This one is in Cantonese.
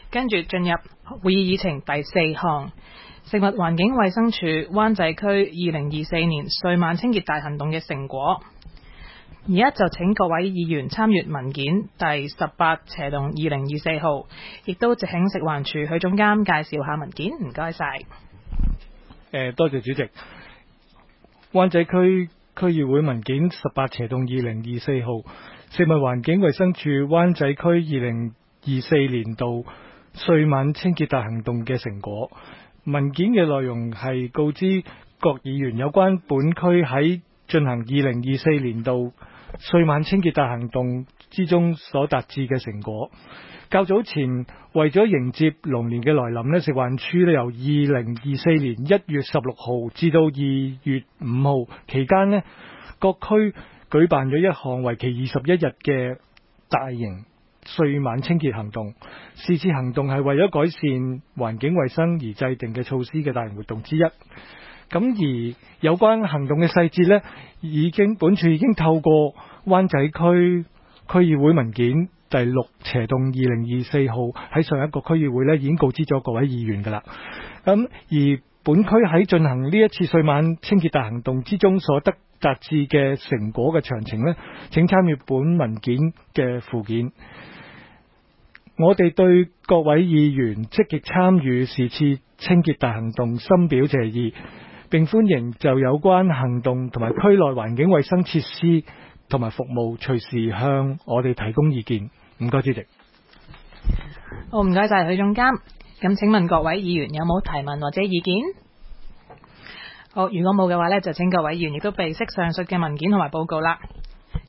跟住進入會議議程第4項，食物環境衛生署灣仔區2024年歲晚清潔大行動嘅成果。而家就請各位議員參閱文件第18/2024號，亦都直請食環署許總監介紹下文件，唔該晒。 多謝主席。灣仔區區議會文件18/2024號，食物環境衛生署灣仔區2024年度歲晚清潔大行動嘅成果。文件嘅內容係告知各議員有關本區喺進行2024年度歲晚清潔大行動之中所達至嘅成果。較早前為咗迎接龍年嘅來臨呢，食環署由2024年1月16號至到2月5號期間呢，各區舉辦咗一項為期21日嘅大型歲晚清潔行動。是次行動係為咗改善環境衛生而制定嘅措施嘅大型活動之一。咁而有關行動嘅細節呢，本署已經透過灣仔區區議會文件第6/2024號喺上一個區議會呢已經告知咗各位議員㗎啦。而本區喺進行呢一次歲晚清潔大行動之中所達至嘅成果嘅詳情呢，請參閱本文件嘅附件。我哋對各位議員積極參與是次清潔大行動深表謝意，並歡迎就有關行動同埋區內環境衛生設施同埋服務隨時向我哋提供意見。唔該，主席。 好，唔該晒許總監。咁請問各位議員有冇提問或者意見？好，如果冇嘅話呢，就請各位議員亦都備悉上述嘅文件同埋報告啦。